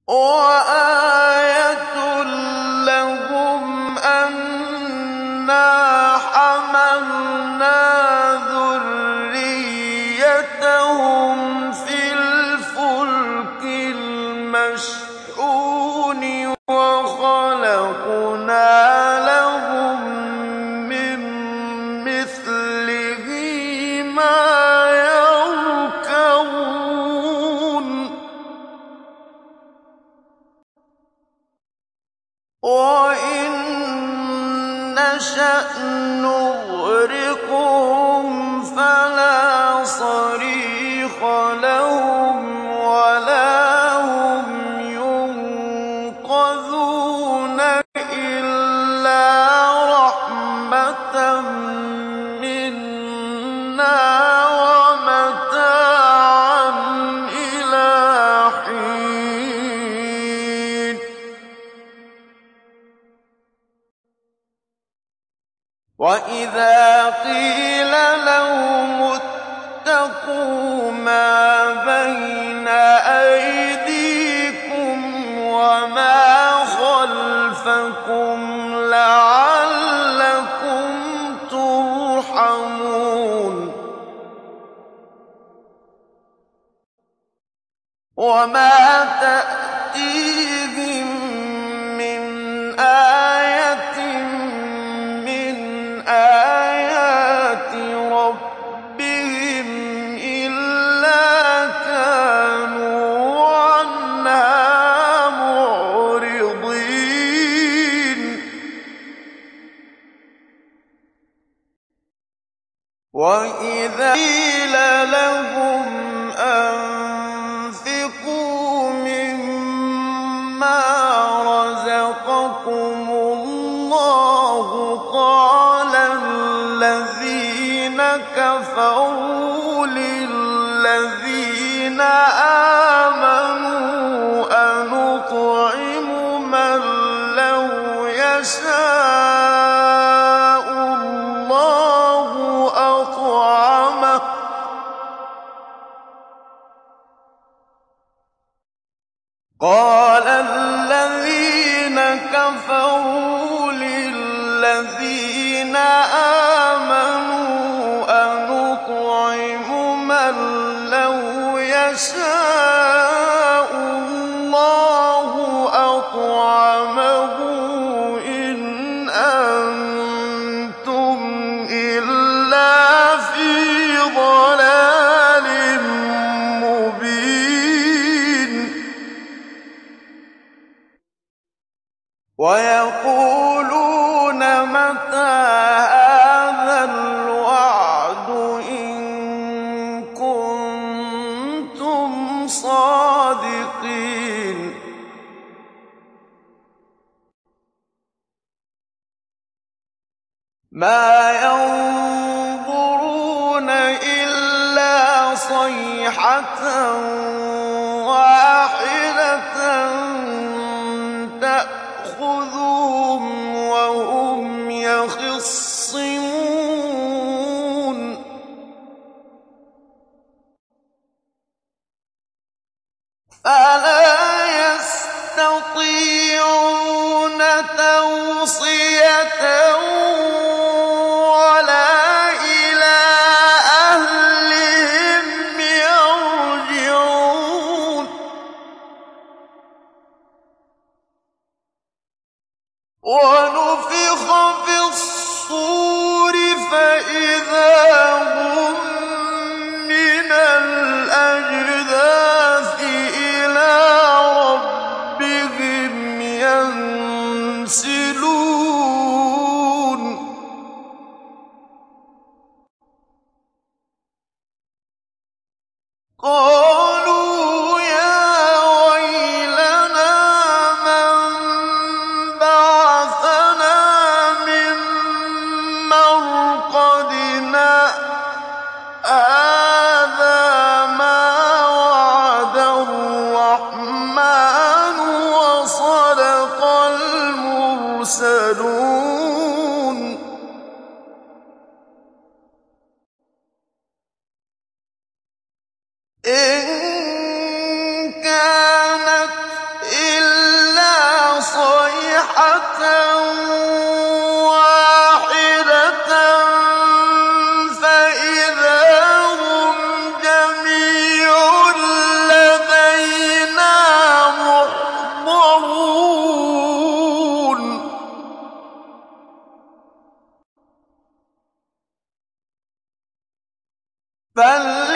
وَآيَةٌ لَّهُمْ أَنَّا حَمَلْنَا ذُرِّيَّتَهُمْ فِي الْفُلْكِ الْمَشْحُونِ وَخَلَقْنَا لَهُم مِّن مِّثْلِهِ مَا يَرْكَبُونَ وَإِن نَّشَأْ نُغْرِقْهُمْ فَلَا صَرِيخَ لَهُمْ وَلَا هُمْ يُنقَذُونَ إِلَّا رَحْمَةً مِّنَّا وَمَتَاعًا إِلَىٰ حِينٍ وَإِذَا قِيلَ لَهُمُ اتَّقُوا مَا بَيْنَ أَيْدِيكُمْ وَمَا خَلْفَكُمْ لَعَلَّكُمْ تُرْحَمُونَ وَمَا تَأْتِيهِم مِّنْ آيَةٍ مِّنْ آيَاتِ رَبِّهِمْ إِلَّا كَانُوا عَنْهَا مُعْرِضِينَ وَإِذَا قِيلَ لَهُمْ أَنفِقُوا مِمَّا رَزَقَكُمُ اللَّهُ قَالَ الَّذِينَ كَفَرُوا لِلَّذِينَ آمَنُوا أَنُطْعِمُ مَن لَّوْ يَشَاءُ اللَّهُ أَطْعَمَهُ قَالَ الَّذِينَ كَفَرُوا لِلَّذِينَ آمَنُوا أَنُطْعِمُ مَن لَّوْ يَشَاءُ اللَّهُ أَطْعَمَهُ إِنْ أَنتُمْ إِلَّا فِي ضَلَالٍ مُّبِينٍ وَيَقُولُونَ مَتَىٰ هَٰذَا الْوَعْدُ إِن كُنتُمْ صَادِقِينَ مَا يَنظُرُونَ إِلَّا صَيْحَةً وَاحِدَةً تَأْخُذُهُمْ وَهُمْ يَخِصِّمُونَ فَلَا يَسْتَطِيعُونَ تَوْصِيَةً وَلَا إِلَىٰ أَهْلِهِمْ يَرْجِعُونَ وَنُفِخَ فِي الصُّورِ فَإِذَا هُم مِّنَ الْأَجْدَاثِ إِلَىٰ رَبِّهِمْ يَنسِلُونَ قَالُوا يَا وَيْلَنَا مَن بَعَثَنَا مِن مَّرْقَدِنَا هَٰذَا مَا وَعَدَ الرَّحْمَٰنُ وَصَدَقَ الْمُرْسَلُونَ إِن كَانَتْ فَالْيَوْمَ